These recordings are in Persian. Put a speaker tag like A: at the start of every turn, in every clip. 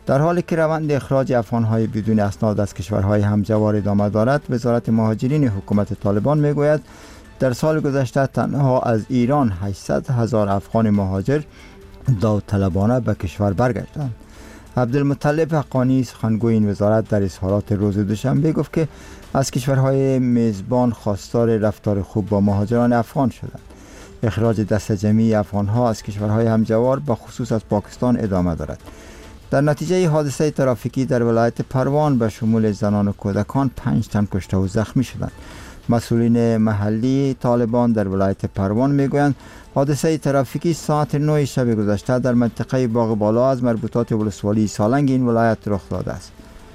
A: در حالی که روند اخراج افغان‌های بدون اسناد از کشورهای همجوار ادامه دارد، وزارت مهاجرین حکومت طالبان میگوید در سال گذشته تنها از ایران 800,000 افغان مهاجر داوطلبانه به کشور برگشتند. عبدالمطلب حقانی سخنگوی این وزارت در اظهارات روز دوشنبه گفت که از کشورهای میزبان خواستار رفتار خوب با مهاجران افغان شدند. اخراج دست جمعی افغان‌ها از کشورهای همجوار به خصوص از پاکستان ادامه دارد. در نتیجه حادثه ترافیکی در ولایت پروان به شمول زنان و کودکان 5 تن کشته و زخمی شدند. مسئولین محلی طالبان در ولایت پروان میگویند حادثه ترافیکی ساعت 9 شب گذشته در منطقه باغ بالا از مربوطات ولسوالی سالنگ این ولایت رخ داده است.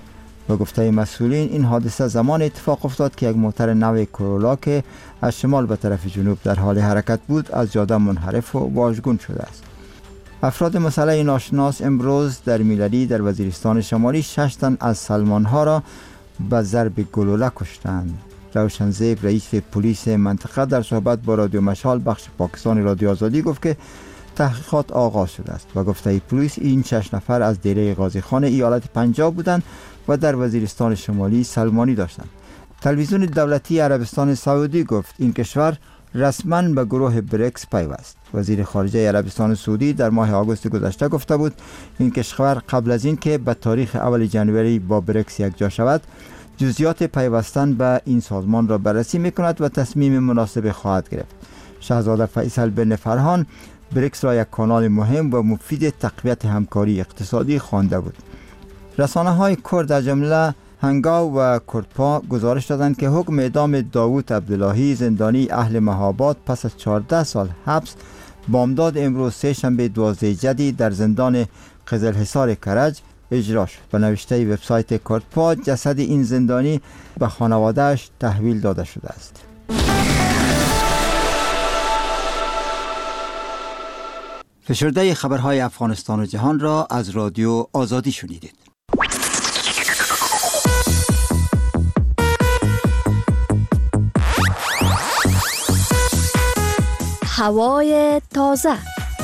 A: به گفته مسئولین این حادثه زمان اتفاق افتاد که یک موتر نو کرولا که از شمال به طرف جنوب در حال حرکت بود از جاده منحرف و واژگون شده است. افراد مسئله ناشناس امروز در میلری در وزیرستان شمالی 6 تن از سلمان‌ها را به ضرب گلوله کشتند. روشنزیب رئیس پلیس منطقه در صحبت با رادیو مشال بخش پاکستان رادیو آزادی گفت که تحقیقات آغاز شده است و گفته پلیس این 6 نفر از دیره غازی خان ایالت پنجاب بودند و در وزیرستان شمالی سلمانی داشتند. تلویزیون دولتی عربستان سعودی گفت این کشور رسما به گروه بریکس پیوست. وزیر خارجه عربستان سعودی در ماه آگوست گذشته گفته بود این کشور قبل از این که به تاریخ اول ژانویه با بریکس یکجا شود جزئیات پیوستن به این سازمان را بررسی میکند و تصمیم مناسب خواهد گرفت. شاهزاده فیصل بن فرهان بریکس را یک کانال مهم و مفید تقویت همکاری اقتصادی خوانده بود. رسانه‌های کرد از جمله هنگاو و کردپا گزارش دادند که حکم اعدام داوود عبداللهی زندانی اهل مهاباد پس از 14 سال حبس بامداد امروز سه‌شنبه 12 جدی در زندان قزلحصار کرج اجرا شد. به نوشته وبسایت کردپا جسد این زندانی به خانواده‌اش تحویل داده شده است. فشرده خبرهای افغانستان و جهان را از رادیو آزادی شنیدید.
B: هوای تازه.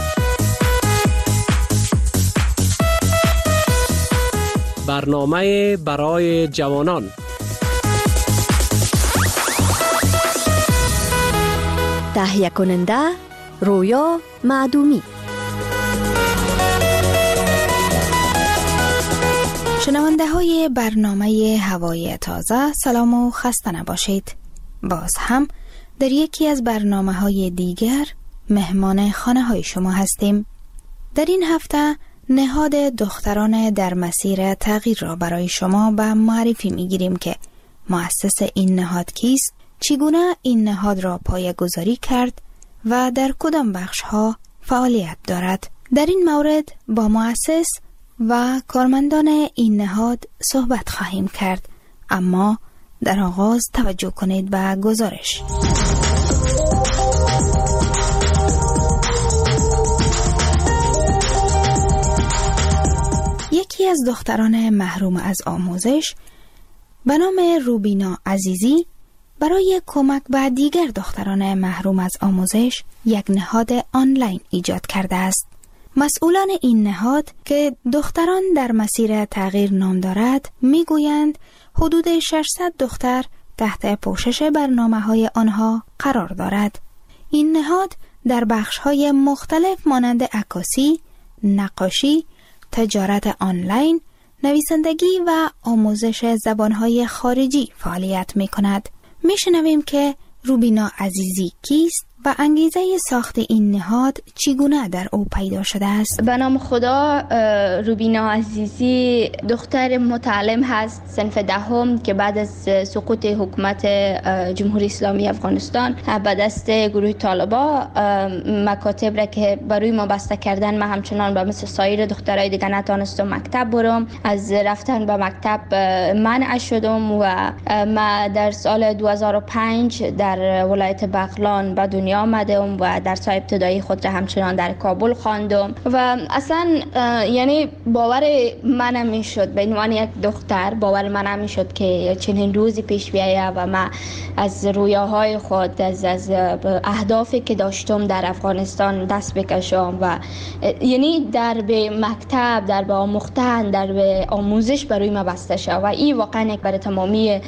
C: برنامه برای جوانان.
B: تهیه کننده رویا معدومی.
D: شنونده های برنامه هوای تازه، سلام و خسته نباشید. باز هم در یکی از برنامه های دیگر مهمان خانه های شما هستیم. در این هفته نهاد دختران در مسیر تغییر را برای شما به معرفی می گیریم که مؤسس این نهاد کیست، چگونه این نهاد را پایه‌گذاری کرد و در کدام بخش ها فعالیت دارد. در این مورد با مؤسس و کارمندان این نهاد صحبت خواهیم کرد، اما در آغاز توجه کنید به گزارش. یکی از دختران محروم از آموزش به نام روبینا عزیزی برای کمک به دیگر دختران محروم از آموزش یک نهاد آنلاین ایجاد کرده است. مسئولان این نهاد که دختران در مسیر تغییر نام دارد میگویند حدود 600 دختر تحت پوشش برنامه‌های آنها قرار دارد. این نهاد در بخش‌های مختلف مانند عکاسی، نقاشی، تجارت آنلاین، نویسندگی و آموزش زبان‌های خارجی فعالیت می‌کند. می‌شنویم که روبینا عزیزی کیست و انگیزه ساخت این نهاد چگونه در او پیدا شده است.
E: به نام خدا، روبینا عزیزی دختر متعلم هست صنف دهم که بعد از سقوط حکومت جمهوری اسلامی افغانستان به دست گروه طالبا مکاتب را که برای ما بسته کردن، من همچنان به مثل سایر دخترای دیگه نتونستم مکتب برم. از رفتن به مکتب منع شدم و ما در سال 2005 در ولایت بغلان به دنیا دنیا آمدم و درس‌های ابتدایی خود را همچنان در کابل خواندم و اصلا یعنی باور من نمی‌شد به عنوان یک دختر، باور من نمی‌شد که چنین روزی پیش بیاید و من از رویاهای خود، از اهدافی که داشتم در افغانستان دست بکشم و یعنی در به مکتب، در به آموختن، در به آموزش برای ما بسته شد و این واقعا یک برای تمامی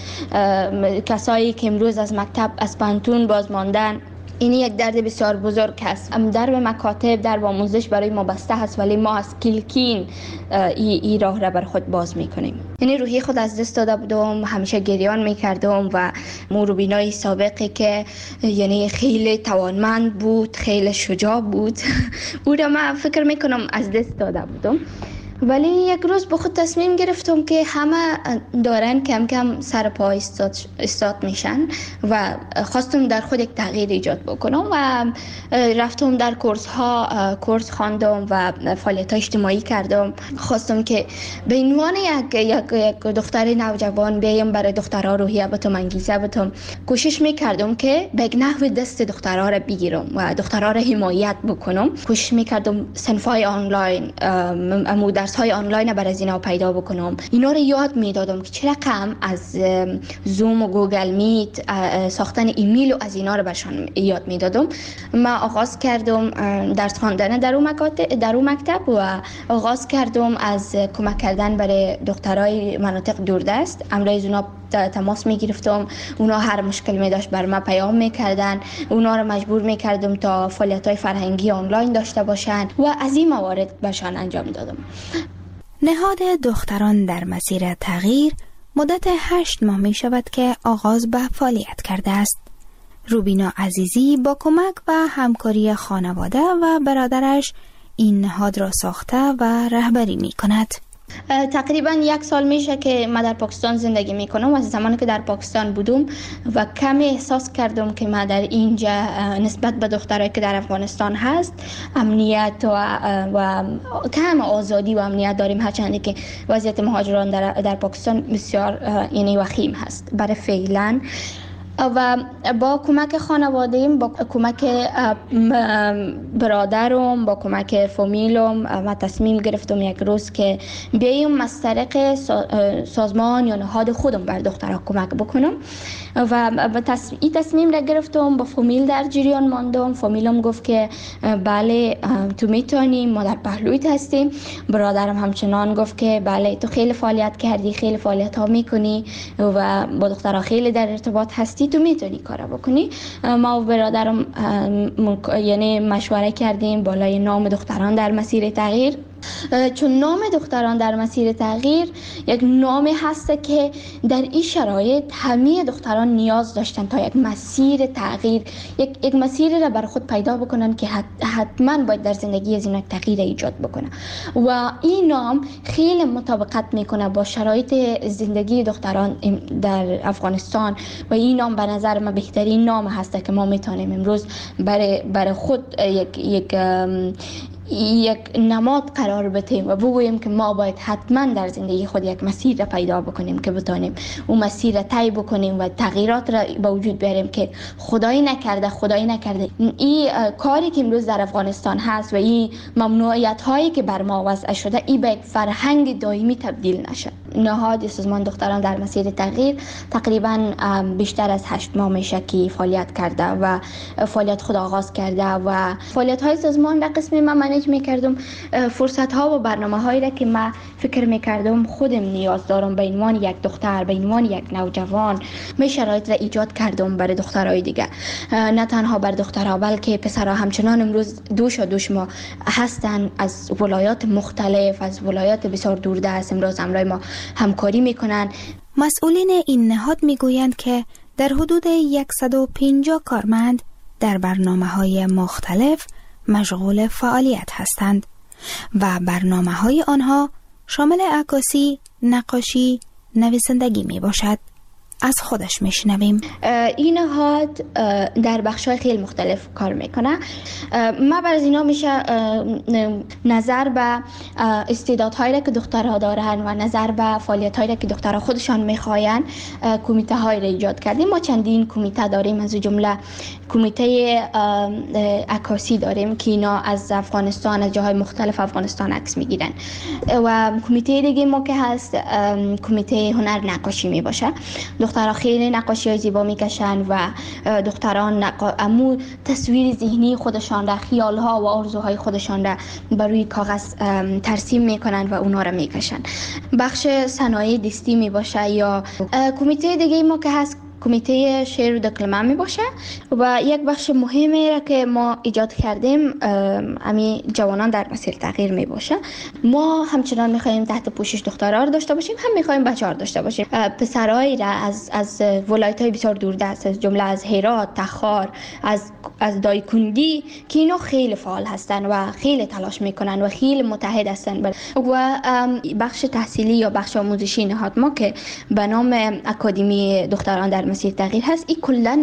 E: کسایی که امروز از مکتب از پانتون باز ماندن، این یک درد بسیار بزرگ است. در به مکاتب، در به آموزش برای ما بسته است ولی ما از کلکین این راه را بر خود باز میکنیم. یعنی روحی خود از دست داده بودم، همیشه گریان میکردم و روبینای سابقی که یعنی خیلی توانمند بود، خیلی شجاع بود او را من فکر میکنم از دست داده بودم. ولی یک روز به خود تصمیم گرفتم که همه دارن کم کم سر پا استاد میشن و خواستم در خود یک تغییر ایجاد بکنم و رفتم در کورس خواندم و فعالیت اجتماعی کردم. خواستم که به عنوان یک دختر نوجوان بیایم برای دخترها روحیه بتم، انگیزه بتم. کوشش میکردم که به نحو دست دخترها را بگیرم و دخترها را حمایت بکنم. کوشش میکردم صنفای آنلاین، درس‌های آنلاین برای از اینا پیدا بکنم. اینا رو یاد میدادم که چه رقم از زوم و گوگل میت، ساختن ایمیل و از اینا رو برشان یاد میدادم. من آغاز کردم درس خواندن در اون مکتب و آغاز کردم از کمک کردن برای دخترای مناطق دوردست. امروز اونا تماس میگرفتم، اونا هر مشکل می داشت بر من پیام میکردن، اونا رو مجبور میکردم تا فعالیت‌های فرهنگی آنلاین داشته باشن و از این موارد بهشان انجام دادم.
D: نهاد دختران در مسیر تغییر مدت 8 ماه می شود که آغاز به فعالیت کرده است. روبینا عزیزی با کمک و همکاری خانواده و برادرش این نهاد را ساخته و رهبری می کند.
E: تقریبا 1 سال میشه که من در پاکستان زندگی میکنم و از زمانی که در پاکستان بودم و کمی احساس کردم که من در اینجا نسبت به دخترایی که در افغانستان هست امنیت و کم آزادی و امنیت داریم، هرچند که وضعیت مهاجران در پاکستان بسیار یعنی وخیم هست برای فعلا. و با کمک خانواده‌ام، با کمک برادرم، با کمک فامیلم من تصمیم گرفتم یک روز که بیایم از طریق سازمان یا نهاد خودم بر دخترها کمک بکنم و این تصمیم را گرفتم. با فامیل در جریان ماندم. فامیلم گفت که بله تو میتونی، ما در پهلویت هستیم. برادرم همچنان گفت که بله تو خیلی فعالیت کردی، خیلی فعالیت ها میکنی و با دخترها خیلی در ارتباط هستی، تو میتونی کارا بکنی. ما و برادرم یعنی مشوره کردیم بالای نام دختران در مسیر تغییر، چون نام دختران در مسیر تغییر یک نامی هست که در این شرایط همه دختران نیاز داشتن تا یک مسیر تغییر، یک مسیری را بر خود پیدا بکنن که حتما باید در زندگی از این تغییر ایجاد بکنه و این نام خیلی مطابقت میکنه با شرایط زندگی دختران در افغانستان و این نام به نظر من بهترین نام هست که ما میتونیم امروز برای خود یک نماد قرار بدیم و بگوییم که ما باید حتما در زندگی خود یک مسیر را پیدا بکنیم که بتونیم اون مسیر را طی بکنیم و تغییرات را به وجود بیاریم که خدایی نکرده این کاری که امروز در افغانستان هست و این ممنوعیت هایی که بر ما وضع شده این به یک فرهنگ دائمی تبدیل نشه. نهاد سازمان دختران در مسیر تغییر تقریبا بیشتر از 8 ماه میشه که فعالیت کرده و فعالیت خود آغاز کرده و فعالیت های سازمان در قسم من منیج میکردم. فرصت ها و برنامه هایی را که من فکر میکردم خودم نیاز دارم به عنوان یک دختر، به عنوان یک نوجوان، من شرایط را ایجاد کردم برای دخترای دیگه، نه تنها بر دخترها بلکه پسرها همچنان امروز دوش ما هستن از ولایات مختلف، از ولایات بسیار دوردست امروز همراه ما همکاری میکنن.
D: مسئولین این نهاد میگویند که در حدود 150 کارمند در برنامه‌های مختلف مشغول فعالیت هستند و برنامه‌های آنها شامل عکاسی، نقاشی، نویسندگی می باشد. از خودش میشنویم.
E: این نهاد در بخش‌های خیلی مختلف کار میکنه. ما بر از اینا میشه نظر به استعدادهایی که دخترها دارن و نظر به فعالیت‌هایی که دخترها خودشان میخواین کمیته های را ایجاد کردیم. ما چندین کمیته داریم، از جمله کمیته عکاسی داریم که اینا از افغانستان، از جاهای مختلف افغانستان عکس میگیرن. و کمیته دیگه ما که هست کمیته هنر نقاشی می باشه. دخترها خیلی نقاشی های زیبا میکشن و دختران امو تصویر ذهنی خودشان را، خیال ها و آرزوهای خودشان را بر روی کاغذ ترسیم میکنن و اونا را میکشن. بخش صنایع دستی می باشه. یا کمیته دیگه ما که هست کمیته شعر و دکلمه می باشه. و یک بخش مهمی را که ما ایجاد کردیم امی جوانان در مسیر تغییر می باشه. ما همچنان می خواهیم تحت پوشش دخترها رو داشته باشیم، هم می خواهیم بچه‌ها رو داشته باشیم. پسرایی را از ولایت‌های بسیار دوردست، از جمله از هرات، تخار، از دایکندی که اینا خیلی فعال هستن و خیلی تلاش میکنن و خیلی متحد هستن. و بخش تحصیلی یا بخش آموزشی نهاد ما که به نام اکادمی دختران در مسیر تغییر هست، این کلا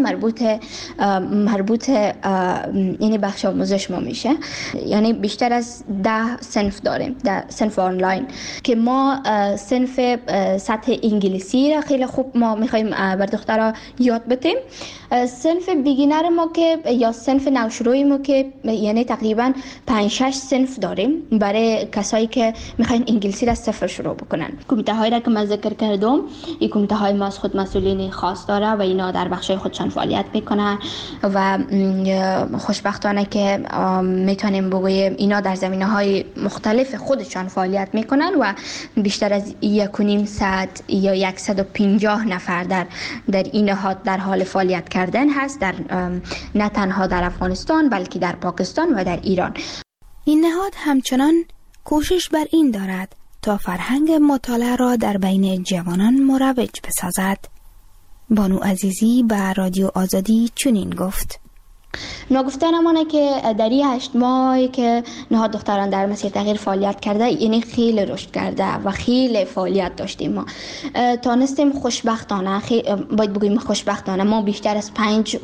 E: مربوط یعنی بخش آموزش ما میشه. یعنی بیشتر از 10 صنف داریم، 10 صنف آنلاین که ما صنف سطح انگلیسی را خیلی خوب ما میخوایم بر دخترها یاد بدیم. صنف بیگینر ما که یا صنف نوشروی ما که یعنی تقریبا 5-6 صنف داریم برای کسایی که میخواین انگلیسی را از صفر شروع بکنن. کمیته هایی را که من ذکر کردم، این کمیته های ما از خود مسئولین خاص داره و اینا در بخش خودشان فعالیت میکنن و خوشبختانه که میتونیم بگویم اینا در زمینه‌های مختلف خودشان فعالیت میکنن و بیشتر از 1.5 یا 150 نفر در این نهاد در حال فعالیت کردن هست، در نه تنها در افغانستان بلکه در پاکستان و در ایران.
D: این نهاد همچنان کوشش بر این دارد تا فرهنگ مطالعه را در بین جوانان مروج بسازد. بانو عزیزی به رادیو آزادی چنین گفت:
E: نگفتنمانه که در این 8 ماهی که نهاد دختران در مسیر تغییر فعالیت کرده، یعنی خیلی رشد کرده و خیلی فعالیت داشتیم. ما تانستیم خوشبختانه، باید بگویم خوشبختانه، ما بیشتر از 5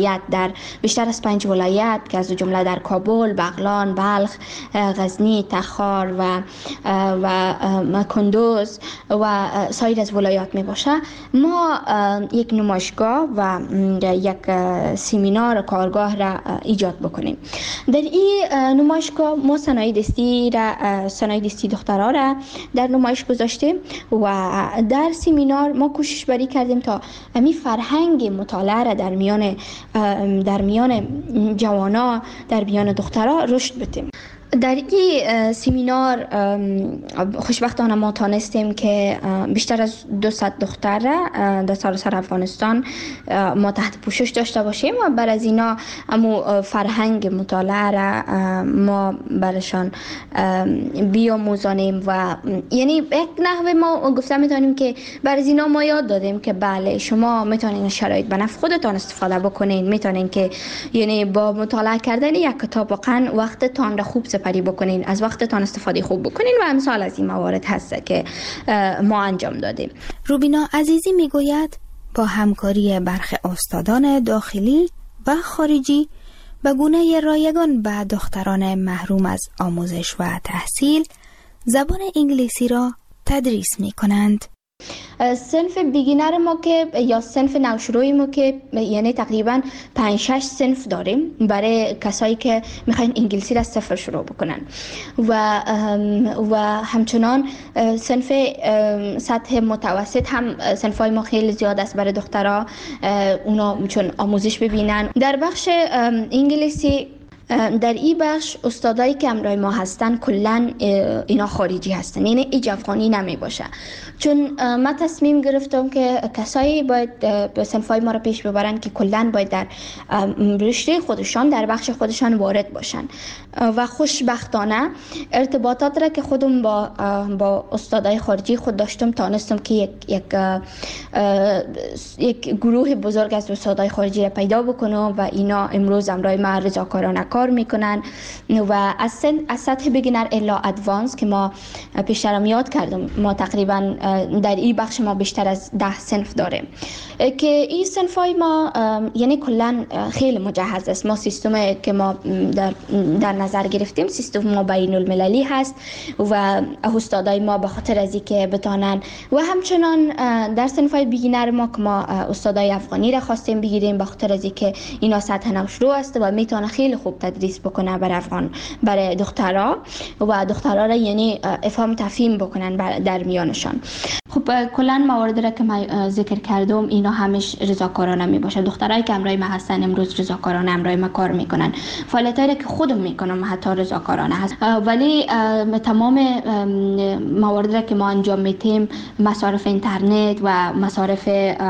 E: ولایت که از جمله در کابل، بغلان، بلخ، غزنی، تخار و کندوز و سایر از ولایات می باشه، ما یک نمایشگاه و یک سمینار کارگاه را ایجاد بکنیم. در این نمایشگاه ما صنایع دستی دخترها را در نمایش گذاشتیم و در سمینار ما کوشش بری کردیم تا امی فرهنگ مطالعه را در میان جوانا، در میان دخترها رشد بدیم. در این سمینار خوشبختانه ما تانستیم که بیشتر از 200 دختر در سراسر افغانستان ما تحت پوشش داشته باشیم و بر از اینا امو فرهنگ مطالعه را ما برشان بیاموزانیم و یعنی یک نحوه ما گفته میتونیم که بر از اینا ما یاد دادیم که بله شما میتونین شرایط به نفع خودتان استفاده بکنین، میتونین که یعنی با مطالعه کردن یک کتاب واقعا وقتتان را خوب سپری بکنین، از وقتتان استفاده خوب بکنین و امثال از این موارد هست که ما انجام دادیم.
D: روبینا عزیزی میگوید با همکاری برخی استادان داخلی و خارجی به گونه رایگان به دختران محروم از آموزش و تحصیل زبان انگلیسی را تدریس می کنند.
E: صنف بیگینر ما که یا صنف نوشروی ما که یعنی تقریبا 5-6 صنف داریم برای کسایی که میخواین انگلیسی را از صفر شروع بکنن و همچنان صنف سطح متوسط هم صنفای ما خیلی زیاد است برای دخترها، اونا چون آموزش ببینن. در بخش انگلیسی در این بخش استادایی که همراه ما هستن کلا اینا خارجی هستن، یعنی ایج افغانی نمی باشه. چون من تصمیم گرفتم که کسایی باید به صنفای ما رو پیش ببرن که کلا باید در رشته خودشان در بخش خودشان وارد باشن و خوشبختانه ارتباطات را که خودم با استادای خارجی خود داشتم تانستم که یک گروه بزرگ از استادای خارجی را پیدا بکنم و اینا امروز همراه ما رضاکارانه کار کار میکنن و از سطح بگینر الا ادوانس که ما پیشترم یاد کردم، ما تقریبا در این بخش ما بیشتر از 10 صنف داریم که این صنف های ما یعنی کلا خیلی مجهز است. ما سیستم که ما در نظر گرفتیم سیستم ما بین المللی هست و استادای ما به خاطر از اینکه بتانن و همچنان در صنف های بیگینر ما که ما استادای افغانی را خواستیم بگیریم به خاطر از اینکه اینا سطح نوشرو است و میتونه خیلی خوب تدریس بکنه برای دخترها و دخترها را یعنی افهام تفهیم بکنن در میانشان. خب کلا مواردی را که من ذکر کردم اینا همش رضاکارانه می باشه. دخترایی که همراه ما هستن امروز رضاکارانه همراه ما کار میکنن. فعالیتایی که خودم میکنم حتی رضاکارانه هست، ولی تمام مواردی را که ما انجام میدیم مصارف اینترنت و مصارف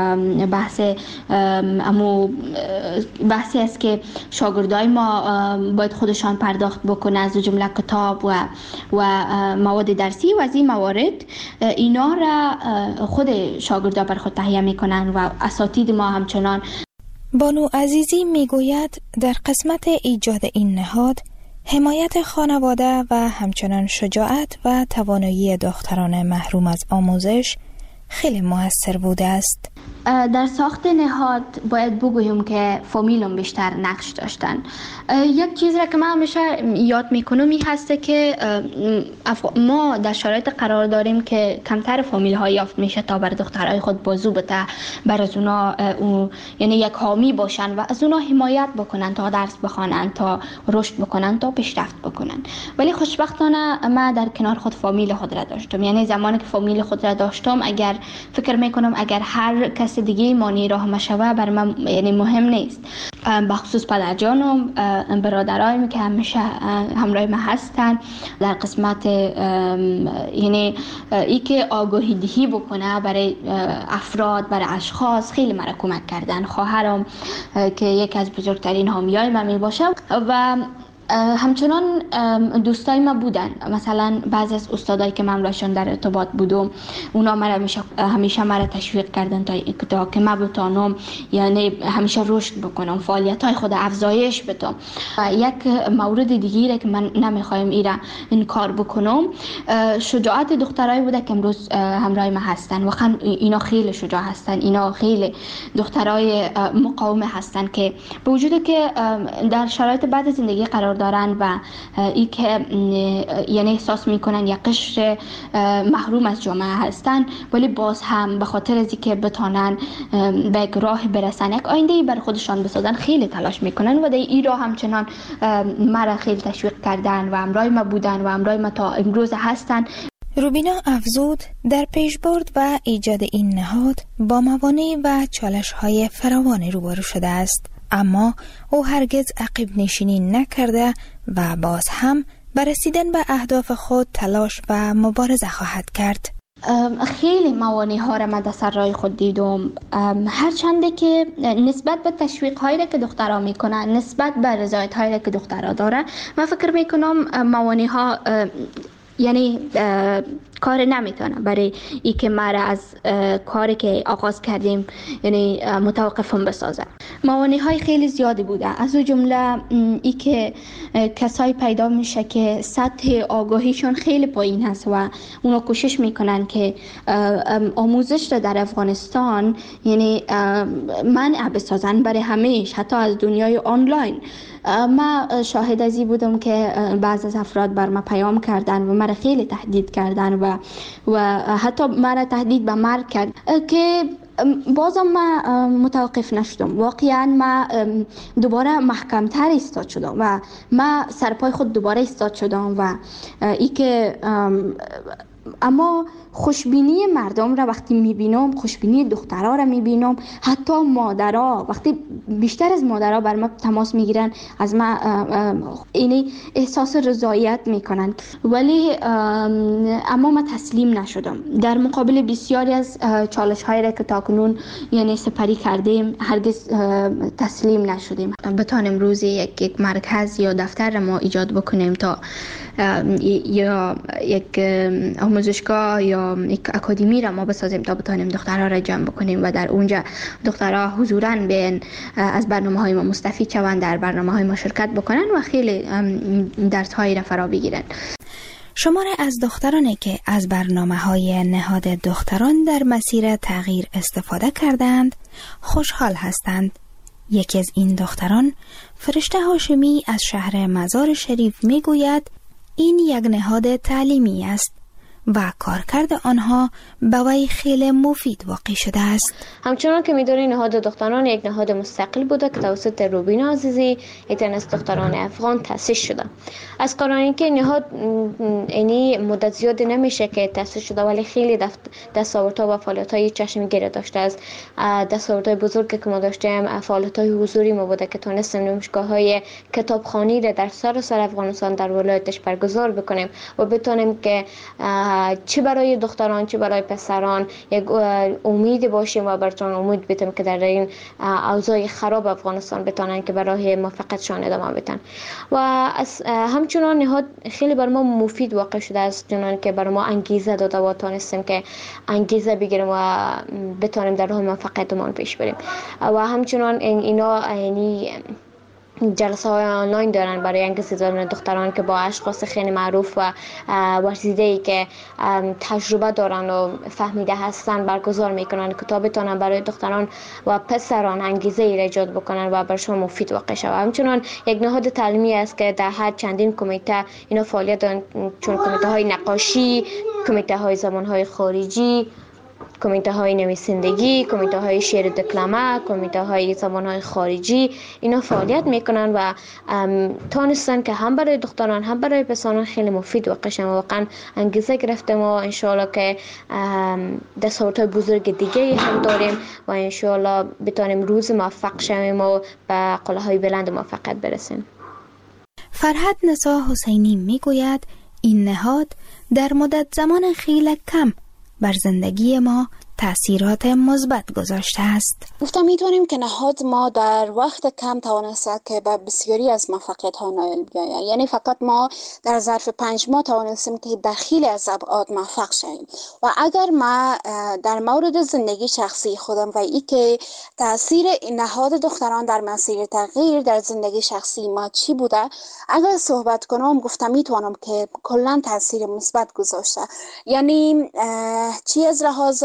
E: بحثی است که شاگردای ما باید خودشان پرداخت بکنه، از جمله کتاب و مواد درسی و از این موارد اینا را خود شاگردا بر خود تهیه میکنن و اساتید ما همچنان.
D: بانو عزیزی میگوید در قسمت ایجاد این نهاد حمایت خانواده و همچنان شجاعت و توانایی دختران محروم از آموزش خیلی موثر بوده است.
E: در ساخت نهاد باید بگویم که فامیلم بیشتر نقش داشتن. یک چیز را که من همیشه یاد میکنم این هسته که ما در شرایط قرار داریم که کمتر فامیل ها یافت میشه تا بر دخترای خود بازو بده، بر از اونا یعنی یک حامی باشن و از اونا حمایت بکنن تا درس بخوانن، تا رشد بکنن، تا پیشرفت بکنن. ولی خوشبختانه من در کنار خود فامیل خود را داشتم. یعنی زمانی که فامیل خود را داشتم اگر فکر میکنم اگر هر کس دیگه مانی راه مشوه بر من یعنی مهم نیست. بخصوص پدرجانم، برادرایم که همیشه همراه من هستن در قسمت یعنی ای که آگاهی دهی بکنه برای افراد، برای اشخاص خیلی مرا کمک کردن. خواهرم که یکی از بزرگترین حامیای من می باشه و همچنان دوستای ما بودن. مثلا بعضی از استادایی که من راشون در ارتباط بودم اونا همیشه مرا تشویق کردن تا که من بتونم یعنی همیشه رشد بکنم، فعالیت‌های خود افزایش بدم. یک مورد دیگه که من نمیخوایم این کار بکنم شجاعت دخترای بوده که امروز همراه ما هستن. واقعا اینا خیلی شجاع هستن، اینا خیلی دخترای مقاوم هستن که به وجودی که در شرایط بعد زندگی قرار دارن و ای که یعنی احساس میکنن یک قشر محروم از جامعه هستن، ولی باز هم به خاطر از اینکه بتونن به یک راه برسن، یک آینده بر خودشان بسازن، خیلی تلاش میکنن و در این راه همچنان مرا خیلی تشویق کردن و همراه ما بودن و همراه ما تا امروز هستن.
D: روبینا افزود در پیشبرد و ایجاد این نهاد با موانع و چالش‌های فراوانی روبرو شده است، اما او هرگز عقب نشینی نکرده و باز هم بر رسیدن به اهداف خود تلاش و مبارزه خواهد کرد.
E: خیلی موانع ها را من در سر راه خود دیدم، هرچنده که نسبت به تشویق هایی که دخترها میکنن، نسبت به رضایت هایی که دخترها داره، من فکر میکنم موانع ها یعنی کار نمیتونه برای ای که مرا از کاری که آغاز کردیم یعنی متوقفم بسازه. موانع های خیلی زیادی بوده، از جمله ای که کسایی پیدا میشه که سطح آگاهیشون خیلی پایین هست و اونا کوشش میکنن که آموزش را در افغانستان یعنی منع بسازن برای همیشه، حتی از دنیای آنلاین. من شاهد ازی بودم که بعض از افراد بر من پیام کردن و مرا خیلی تهدید کردن و حتی مرا تهدید به مرگ کرد که بازم من متوقف نشدم. واقعا من دوباره محکمتر ایستاد شدم و من سرپای خود دوباره ایستاد شدم و ای که اما خوشبینی مردم را وقتی میبینم، خوشبینی دخترها را میبینم، حتی مادرها وقتی بیشتر از مادرها بر ما تماس میگیرن از ما اینی احساس رضایت میکنن. ولی اما من تسلیم نشدم در مقابل بسیاری از چالش هایی را که تاکنون یعنی سپری کردیم، هرگز تسلیم نشدیم. بتانیم روزی یک مرکز یا دفتر را ما ایجاد بکنیم تا یا یک آموزشگاه یا یک اکادمی را ما بسازیم تا بتانیم دخترها را جمع بکنیم و در اونجا دخترها حضوراً بیان از برنامه‌های ما مستفید شوند، در برنامه‌های ما شرکت بکنن و خیلی درس‌هایی را فرا بگیرن.
D: شماری از دخترانی که از برنامه‌های نهاد دختران در مسیر تغییر استفاده کردند خوشحال هستند. یکی از این دختران، فرشته هاشمی از شهر مزار شریف میگوید این یک نهاد تعلیمی است و کارکرد آنها به وی خیلی مفید واقع شده است.
F: همچنان که می‌دونید نهاد دختران یک نهاد مستقل بوده که توسط روبینا عزیزی یک از دختران افغان تأسیس شده. از قراری که نهاد اینی مدت زیاد نمیشه که تأسیس شده، ولی خیلی دستاوردها و فعالیت‌های چشمگیر داشته است. دستاوردهای بزرگی که ما داشتیم فعالیت‌های حضوری ما بوده که تونستیم نمایشگاه‌های کتابخوانی را در سراسر افغانستان در ولایتش برگزار بکنیم و بتونیم که چه برای دختران چه برای پسران یک امید باشیم و براتون امید بدیم که در این اوضاع خراب افغانستان بتونن که برای موفقیتشان ادامه بدن. و همچنان نهاد خیلی بر ما مفید واقع شده است، چون که بر ما انگیزه داده و تونستیم که انگیزه بگیریم و بتونیم در راه موفقیتمون پیش بریم. و همچنان اینا یعنی جلسه های آنلاین دارن برای انگیزه دادن دختران که با اشخاص خیلی معروف و ورزیده‌ای که تجربه دارن و فهمیده هستن برگزار میکنن که تا بتونن برای دختران و پسران انگیزه ای ایجاد بکنن و برشون مفید واقع شود. همچنان یک نهاد تعلیمی است که در هر چندین کمیته اینا فعالیت دارن، چون کمیته های نقاشی، کمیته های زبان های خارجی، کمیته های نویسندگی، کمیته های شعر دکلمه، کمیته های زبان های خارجی، اینا فعالیت میکنن و تونستن که هم برای دختران هم برای پسران خیلی مفید واقع شن. واقعا انگیزه گرفتیم و انشاءالله که دستاوردهای بزرگ دیگه هم داریم و انشاءالله بتونیم روز موفق شویم و به قله‌های بلند موفقیت برسیم.
D: فرهاد نسا حسینی میگوید این نهاد در مدت زمان خیلی کم بر زندگی ما تأثیرات مثبت گذاشته است.
G: گفتم میتونیم که نهاد ما در وقت کم توانسته که به بسیاری از موفقیت ها نائل بیاید. یعنی فقط ما در ظرف 5 ماه توانستیم که در خیلی از ابعاد موفق شویم. و اگر ما در مورد زندگی شخصی خودم و ای که تأثیر نهاد دختران در مسیر تغییر در زندگی شخصی ما چی بوده، اگر صحبت کنم گفتم میتونم که کلا تأثیر مثبت گذاشته. یعنی چی از لحاظ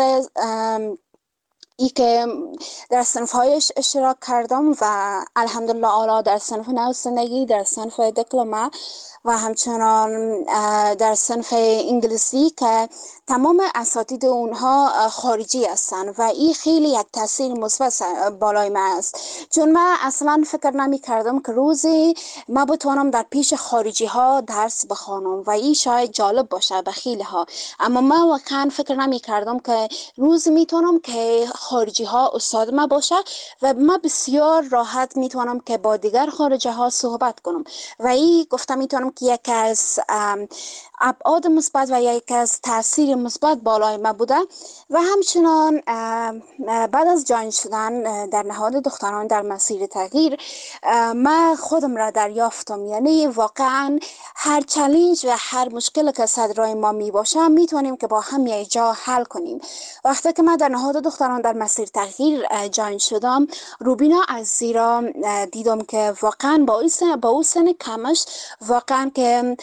G: ای که در صنف‌هایش اشتراک کردم و الحمدلله اعلی در صنف نویسندگی، در صنف دکلمه و همچنان در صنف انگلیسی که تمام اساتید اونها خارجی هستن و این خیلی یک تاثیر مثبت بالای من است، چون من اصلا فکر نمی کردم که روزی ما بتوانم در پیش خارجی ها درس بخوانم و این شاید جالب باشه به خیلی ها، اما من واقعا فکر نمی کردم که روزی میتونم که خارجی ها استاد ما باشه و من بسیار راحت میتونم که با دیگر خارجی ها صحبت کنم و این گفتم میتونم که یک از ابعاد مثبت و یک از تاثیر مثبت بالای ما بوده. و همچنان بعد از جاین شدن در نهاد دختران در مسیر تغییر من خودم را دریافتم، یعنی واقعا هر چالش و هر مشکل که صدرای ما می باشه میتونیم که با هم یک جا حل کنیم. وقتی که من در نهاد دختران در مسیر تغییر جاین شدم، روبینا عزیزی را دیدم که واقعا با اون سن کمش واقعا که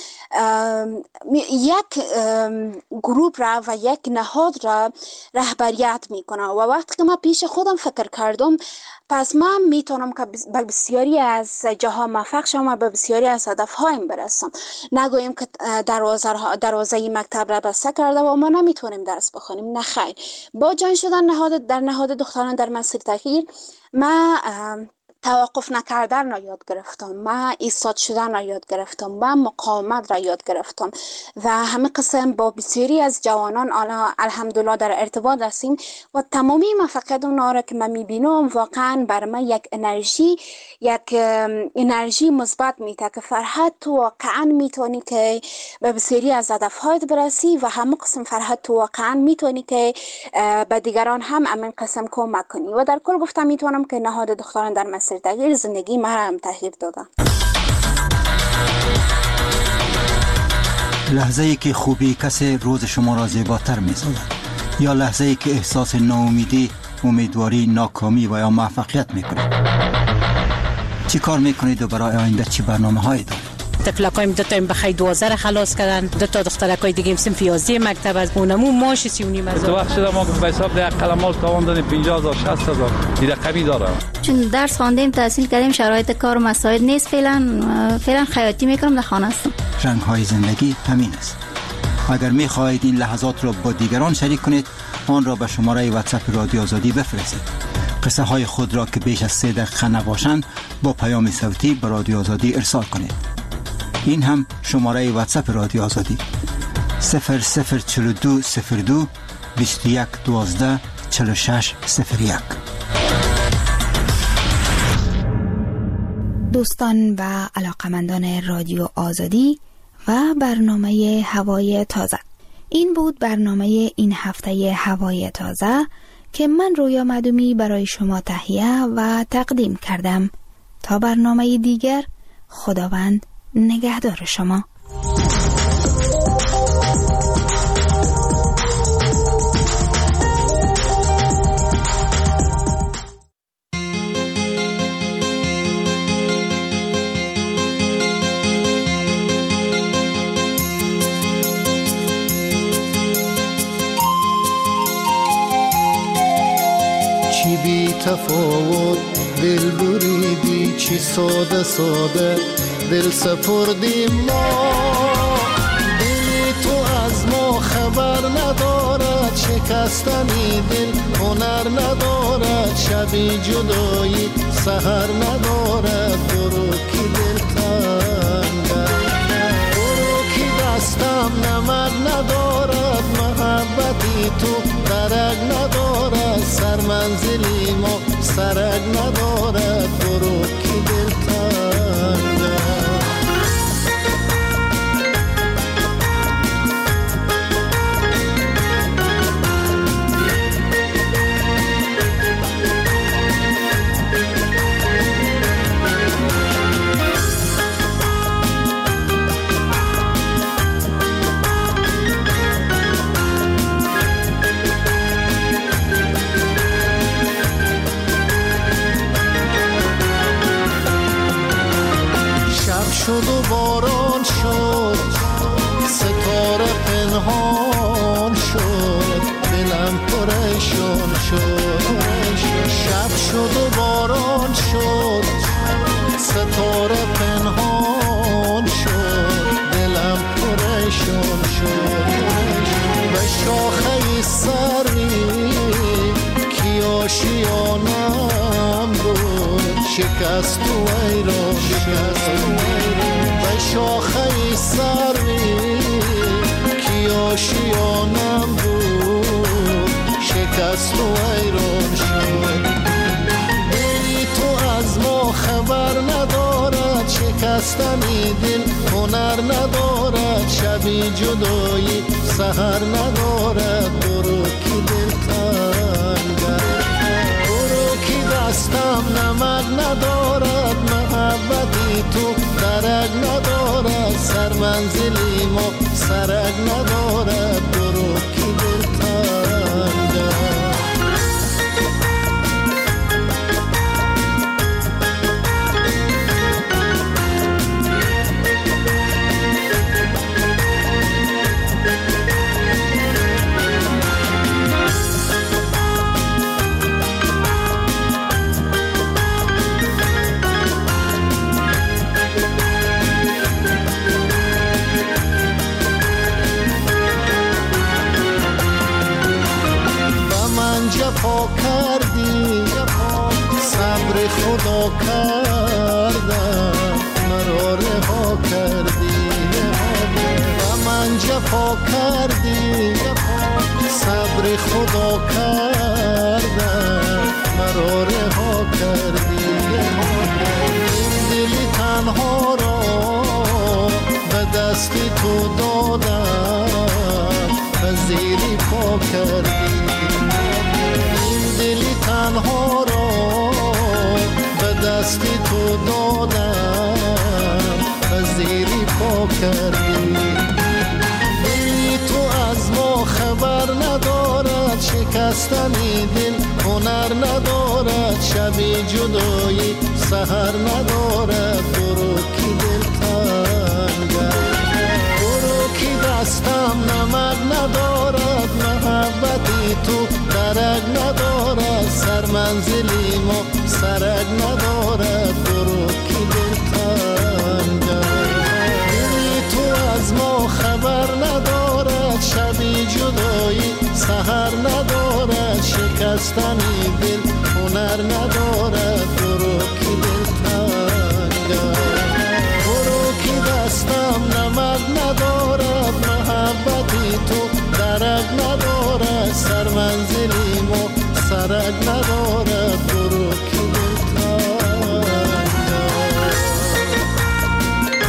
G: یک گروپ را و یک نهاد را رهبریت میکنه و وقتی که من پیش خودم فکر کردم پس من میتونم که به بسیاری از جاها موفق شم و به بسیاری از هدفهایم برسم. نگویم که دروازه مکتب را بسته کرده و ما نمیتونیم درس بخونیم، نه خیر. با جان شدن در نهاد دختران در مسیر تغییر من توقف نکردن را یاد گرفتم، من ایستاد شدن را یاد گرفتم، من مقاومت را یاد گرفتم و همه قسم با بسیاری از جوانان الحمدلله در ارتباط هستیم و تمامی موفقیت اونها را که من میبینم واقعا بر من یک انرژی مثبت میده که فرهاد تو واقعا میتونی که به بسیاری از هدفهایت برسی و همه قسم فرهاد تو واقعا میتونی که به دیگران هم همین قسم کمک کنی. و در کل گفتم میتونم که نهاد دختران در مسیر تغییر زندگی ما هم تغییر داده.
H: لحظه ای که خوبی کسی روز شما را زیباتر می سازد، یا لحظه ای که احساس ناامیدی، امیدواری، ناکامی و یا موفقیت می کنید. چی کار می کنید و برای آینده چی برنامه هایی دارید؟
I: طفلکایم دو تا بخی 12 خلاص کردن، دو تا دخترکای دیگه صنف 11 مکتب از اونمو ماش 3.5
J: تو وقت شده ما به حساب ده قلماش تاوان دادیم 50000 60000 دیگه کمی داره.
K: چون درس خواندیم تحصیل کردیم شرایط کار و مساعد نیست، فعلا خیاطی میکنم در خانه هستم.
H: رنگ های زندگی همین است. اگر می خواهید این لحظات را با دیگران شریک کنید، آن را به شماره واتساپ رادیو آزادی بفرستید. قصه های خود را که بیش از 3 دقیقه نباشند با پیام صوتی به رادیو آزادی ارسال کنید. این هم شماره واتساپ رادیو آزادی 004202 21 12 46 01.
D: دوستان و علاقمندان رادیو آزادی و برنامه هوای تازه، این بود برنامه این هفته هوای تازه که من رویا معدومی برای شما تهیه و تقدیم کردم. تا برنامه دیگر، خداوند نگهدار شما.
L: چی بی تفاوت دل بریدی، چی ساده ساده دل سپردیم ما. دلی تو از ما خبر ندارد، شکستنی دل هنر ندارد. شبی جدایی سحر ندارد، برو کی دل تنگم، برو کی دستم نمک ندارد. محبتی تو درک ندارد، سر منزلی ما سرک ندارد. برو کی دل تنگم. شد و باران شد، ستاره پنهان شد، دلم پریشان شد. شب شد و باران شد، ستاره پنهان شد، دلم پریشان شد. به شاخه سری کی آشیانم بود، شکست و ایران شد. به شاخه سری کی آشیانم بود، شکست و ایران شد. دلی تو از ما خبر ندارد، شکستنی دل هنر ندارد. شبی جدایی سحر ندارد، برو کی دل تنگم، برو کی دستم نمک ندارد. محبتی تو درک ندارد، سر منزلی ما سرک ندارد. برو کی دل تنگم. جفا کردی، صبر خدا کردم، مرا رها کردی. و من جفا کردی، صبر خدا کردم، مرا رها کردی. این دلی تنها را به دستی تو دادم، به زیری پا کردی. دلی تنها را به دستی تو دادم، به زیری پا کردی. بستنی دل هنر ندارد، شبی جدایی سحر ندارد. برو کی دل تنگم، برو کی دستم نمک ندارد، محبتی تو درک ندارد، سر منزلی ما سرک ندارد.